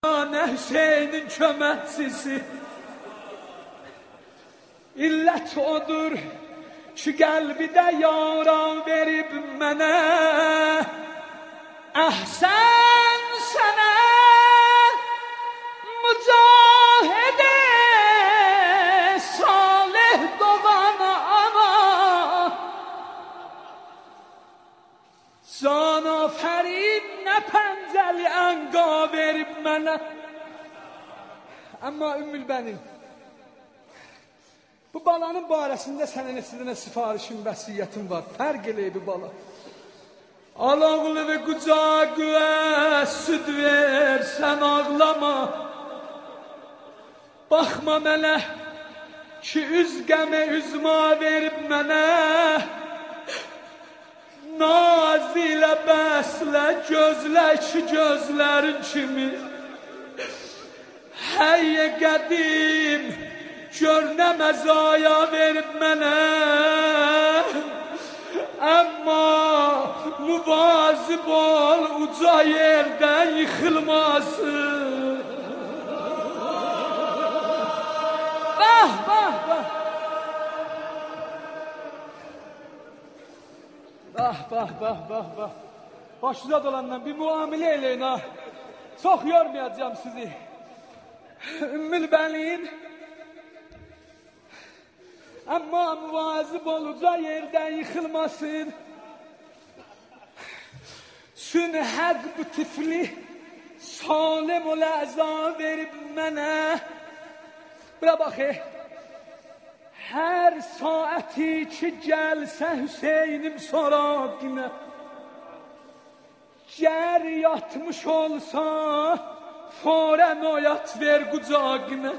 Ana Hüseyin'in köməkçisi. İllət odur ki, qəlbidə yara verib mənə. Əhsən sənə mücahid-i salih doğan ana. Can afərin nə pəncəli ənqa verib mənə. Amma Ümmülbənin, bu balanın barəsində sənə neçə sifarişin, vəsiyyətin var. Fərq eləyib bu bala. Al oğlu ve qucağa süd ver, sən ağlama. Baxma mənə ki, üz qəmə üzma verib mənə. Naz ilə bəslə, gözlə ki, gözlərin kimi. Həyyə qədim, gör nə məzaya verib mənə. Amma müvazib ol, uca yerdən yıxılmasın. Bah, bah, bah. Bah, bah, bah, bah, bah. Başınıza dolandan bir muamilə eləyin ha. Çox yormayacağım sizi. Ümmülbənin, amma müvazib olacağı yerdən yıxılmasın. Sün həq bu tifli salim ol əza verib mənə. Bura baxı, hər saəti ki gəlsə Hüseynim soraqinə. Gər yatmış olsa, forən oyat ver qucağına.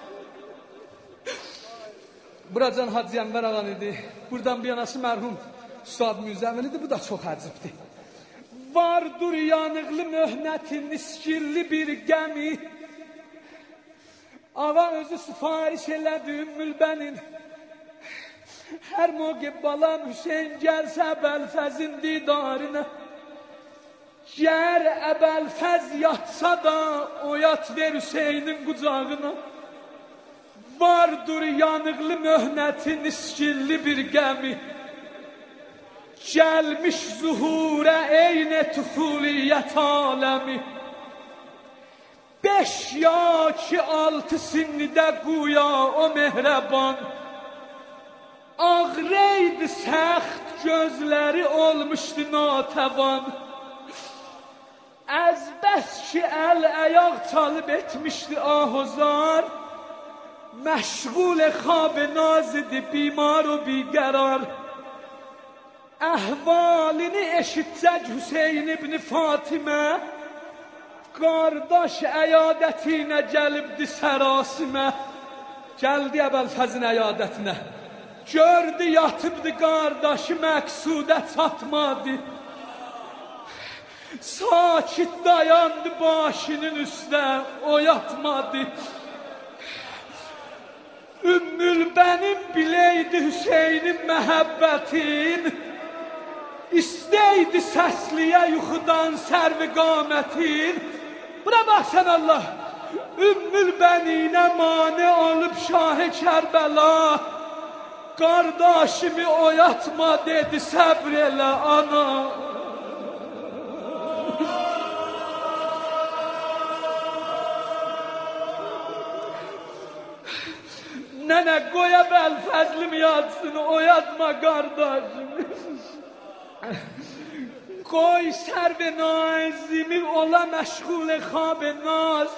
Buracan Hacı Ənvər ağan idi. Buradan bir yanası mərhum Üstad Müzəvvin idi. Bu da çox əcibdir. Vardır yanıqlı möhnətin, iskirli bir gəmi. Ağa özü sifariş elədi Ümmülbənin. Hər moqi balam Hüseyin gəlsə Əbəlfəzin didarına. Gər Əbəlfəz yatsa da oyat ver Hüseynin qucağına. Vardır yanıqlı möhnətin, iskilli bir gəmi. Gəlmiş zuhurə eynə tüfuliyyət aləmi. 5 ya ki 6 sinnidə quya o mehrəban. Ağreydi səxt gözləri olmuşdu natəvan. Az bəs ki əl-əyaq çalıb etmişdi ahuzar. Məşğul xab naz idi, bimar o biqərar. Əhvalini eşitsək Hüseyin ibn Fatimə, qardaş əyadətinə gəlibdi sərasimə. Gəldi Əbəlfəzin əyadətinə. Gördü yatıbdı qardaşı, məqsudə çatmadı. Sakit dayandı başının üstə, oyatmadı. Ümmülbənin biləydi Hüseynin məhəbbətin. İstəydi səsliyə yuxudan sərvi qamətin. Buna baxsan Allah, Ümmülbəninə mane olub Şah-ı Kərbəla. Qardaşımı oyatma dedi, səbr elə ana. Nənə qoy Əbəlfəzlim yatsın, oyatma qardaşımı. Qoy sərv-i naizimi ola məşğul xab-ı naz.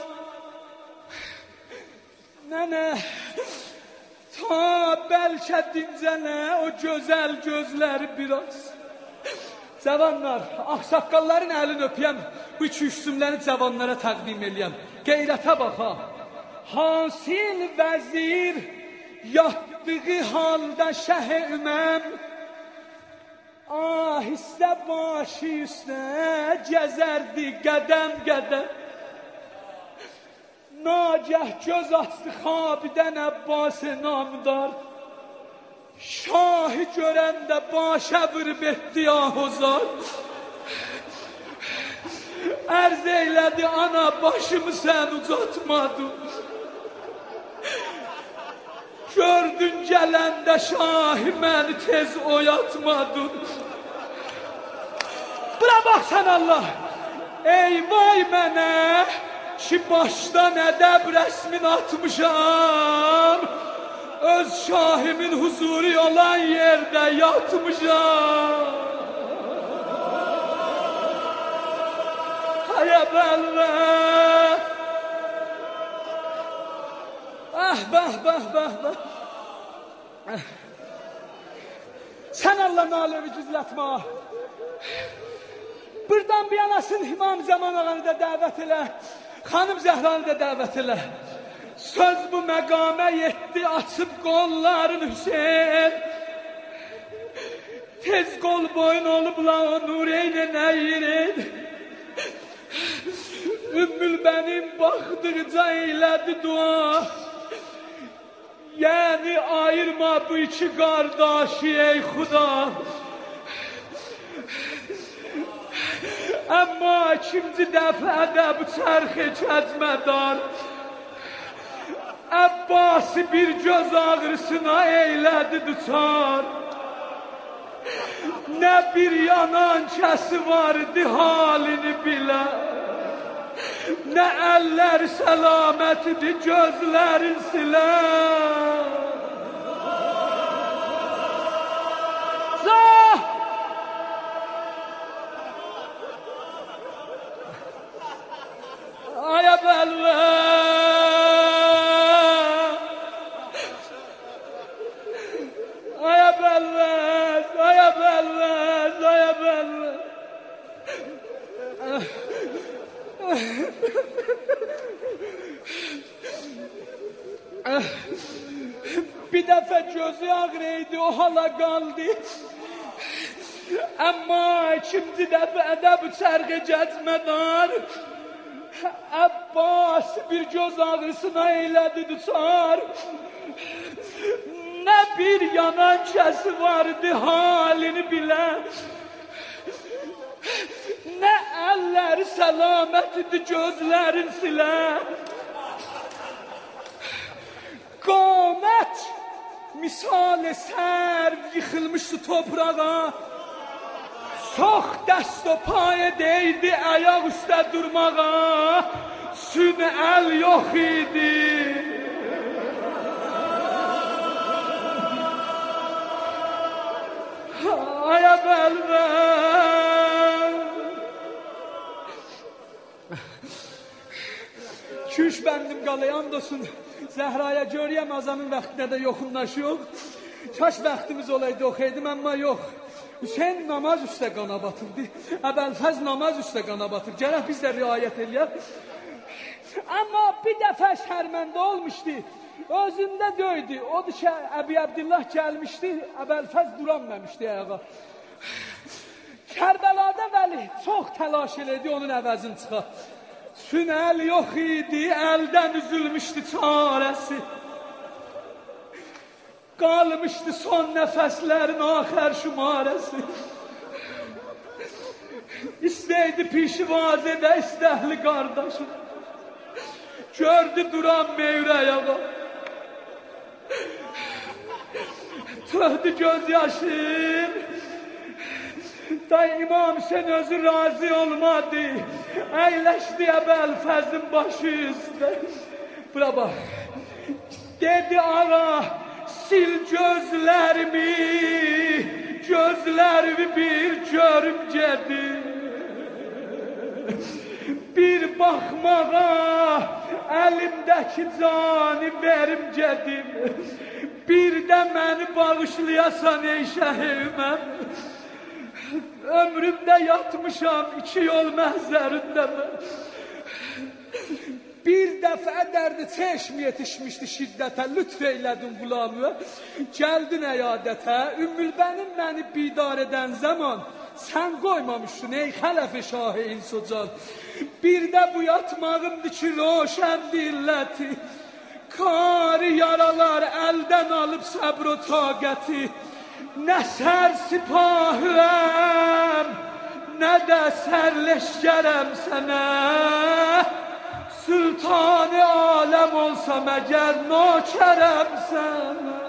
Nənə, ta bəlkə dincənə o gözəl gözləri biraz. Cavanlar, ağsaqqalların əlini öpəyəm, bu 2-3 cümləni cavanlara təqdim eləyəm. Qeyrətə bax ha. Hasil vəzir yatdığı halda Şəh-i Üməm, ahistə başı üstə gəzərdi qədəm qədəm. Nagəh göz açdı xabidən Əbbas-ı namdar. Şahı görəndə başə vırıb etdi ahuzar. Ərz eylədi, ana başımı sən ucatmadın. Gördün gələndə şahi məni tez oyatmadın. Bura baxsan Allah, ey vay mənə ki başdan ədəb rəsmin atmışam, öz şahimin huzuri olan yerdə yatmışam. Haya bəlvə, bəh. Sən Allah naləvi gizlətmə. Buradan bir yanasın İmam Zaman ağanı da dəvət elə, Xanım Zəhranı da dəvət elə. Söz bu məqamə yetdi, açıb qolların Hüseyin. Tez qol boyun olubla o Nureynə nəyirin. Ümmül bənim baxdıqca eylədi dua. Yəni ayırma bu iki qardaşı ey Xuda. Amma ikinci dəfədə bu çərxi kəzmədar Əbbasi bir göz ağrısına eylədi düçar. Nə bir yanan kəsi vardı halini bilə, nə əllər səlamətidir gözlərin silə. Aya bəlvə, aya bəlvəz, aya bəlvəz, aya bəlvəz. Bir dəfə gözü ağrıydı, o hala qaldı. Amma ikinci dəfədə bu çərqə gəzmədar Əbbas bir göz ağrısına eylədi düçar. Nə bir yanan kəsi vardı halini bilə, nə əlləri səlamətidir gözlərin silə. Qamət misal-i sərv yıxılmışdı toprağa, çox dəst o payə deydi ayaq üstə durmağa, sün əl yox idi. Aya bəlvə. Küş bəndim qalayan dosun, Zəhraya görəyəm azanın vaxtında da yoxunlaşı yox. Kaş vaxtımız olaydı oxuyaydım, amma yox. Hüseyin namaz üstə qana batırdı, Əbəlfəz namaz üstə qana batır. Gərək biz də riayət eləyək. Amma bir dəfə şərməndə olmuşdu, özündə döydü. Odur ki, Əbi Abdillah gəlmişdi, Əbəlfəz duranməmişdi ayağa. Kərbəlada Vəli çox təlaş elədi onun əvəzini çıxa. Sün əl yox idi, əldən üzülmüşdü çarəsi. Qalmışdı son nəfəslərin axər şümarəsi. İstəydi pişivazedə istəhli qardaşım, gördü duran meyr ayağa, töhdü göz yaşım. Da İmam Hüseyin özü razı olmadı, əyləşdi Əbəlfəzin başı üstə. Bura bax, dedi ağa, sil gözlərimi, gözlərimi bir görüm gedir. Bir baxmağa əlimdəki canı verim gedim. Bir də məni bağışlayasan ey şəhiməm. Ömrümdə yatmışam iki yol məhzərində mən. Bir dəfə dərdi çeşm yetişmişdi şiddətə, lütf eylədin qulamı. Gəldin əyadətə, Ümmülbənim məni bidar edən zaman sən qoymamışdın ey xələf-i şah-ı insucal. Bir də bu yatmağımdır ki roşən dilləti, kari yaralar əldən alıb səbr o taqəti. Nə sər sipahım, نه də sərləşgərəm sənə. Sultan aləm olsam əgər nökərəm sənə.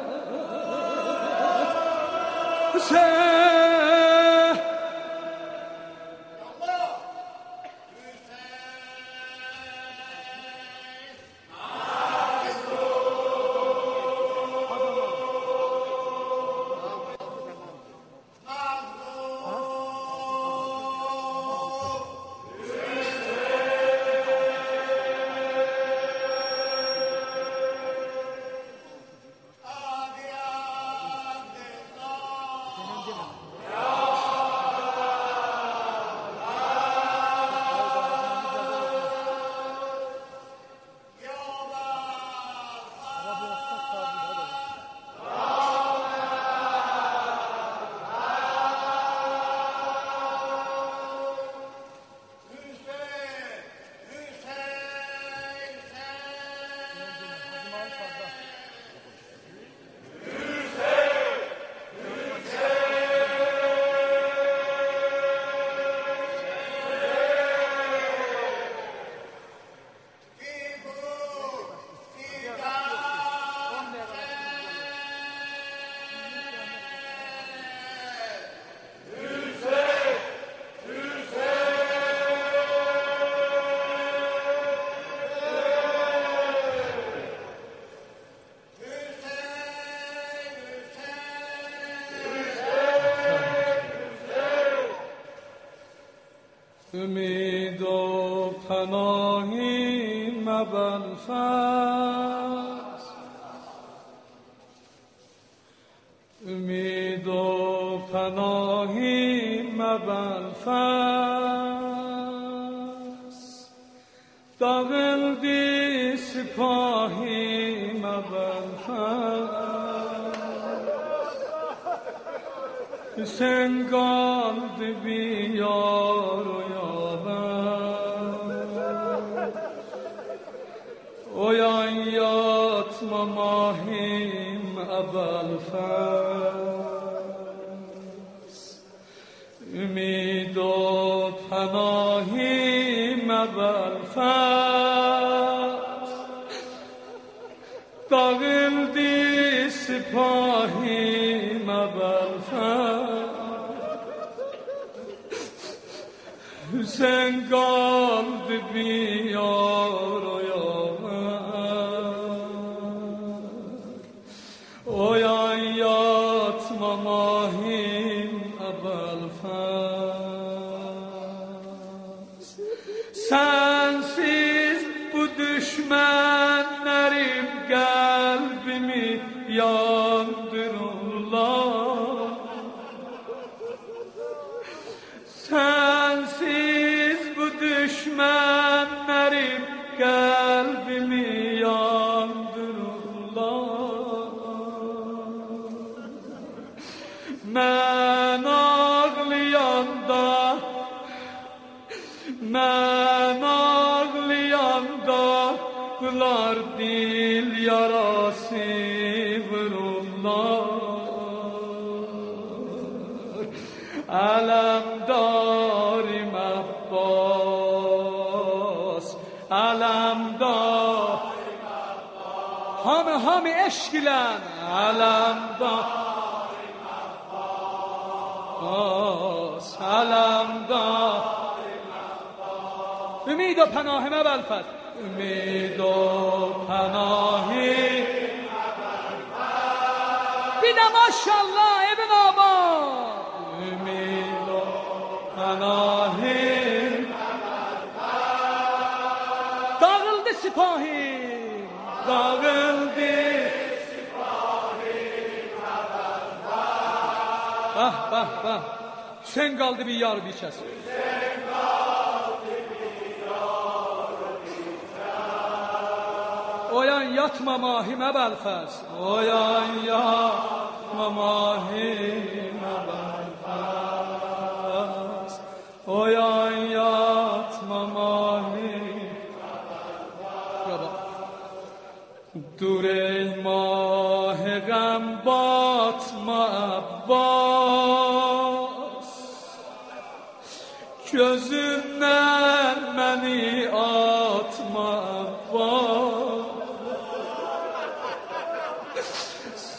امید و پناهی مبر فصل، امید و پناهی مبر فصل، داغل دی سپاهی مبر فصل، سنگال دی بیار و oyan yatma mahim Ebelfes, ümid o panahim Ebelfes, dağıldı sipahim Ebelfes, sen kaldı bir yar o oyan yatma mahim Ebelfes, sensiz bu düşmenlerim kalbimi yandırırlar, sensiz bu düşmenlerim kalbimi mən ağlayanda bunlar dil yarası vururlar, aləmdarim Abbas, aləmdarim Abbas, hamı eşq ilə aləmdarim aləmdarim Abbas, ümid و پناهim Ebelfes, ümid و پناهim Ebelfes, bir de maşallah Ibn Abbas, ümid و پناهim Ebelfes, dağıldı sipahim, dağıldı sipahim Ebelfes, bah bah bah, sen kaldı bir yar bir kes. Oyan yatma mahim Ebelfes, oyan yatma mahim Ebelfes, oyan yatma mahim Ebelfes. Dur ey mah gam batma Abbas,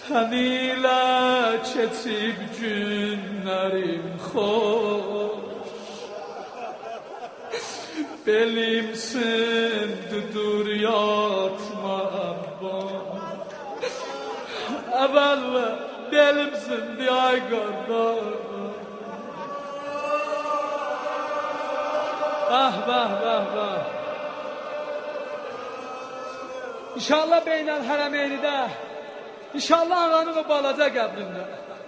Səninlə keçib günlərim xoş, belim sındıdır yatma Abbas. Əvvəl belim sındı ay qardaş. Vah. İnşallah Beynəl Hərəmeynidə, İnşallah ağanın o balaca qəbrində.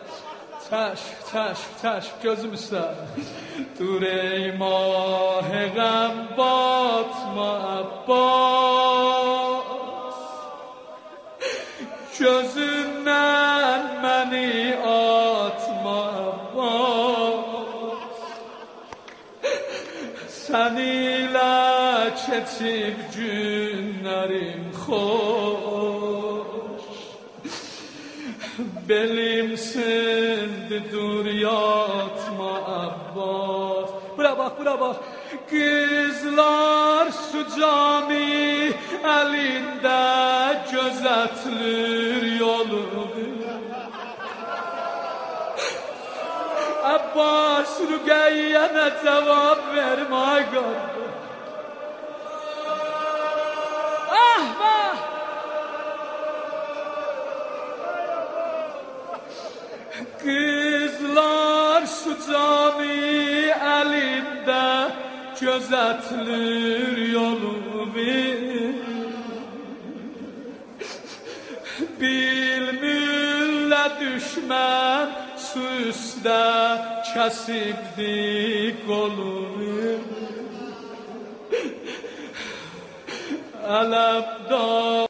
Çəşk, gözüm üstə. Dur ey mah-ı qəm batma Abbas, gözündən məni atma Abbas. Səninlə keçib günlərim xoş, belim sındı dur yatma Abbas. Bura bax. Qızlar su cami əlində gözətlir yolunu. Abbas Rüqəyyənə cavab vermə ay qardaş. Vah! Qızlar su cami əlində gözətlir yolumu. Bilmirlə düşmən su üstə kəsibdi qolumu. Ələbdar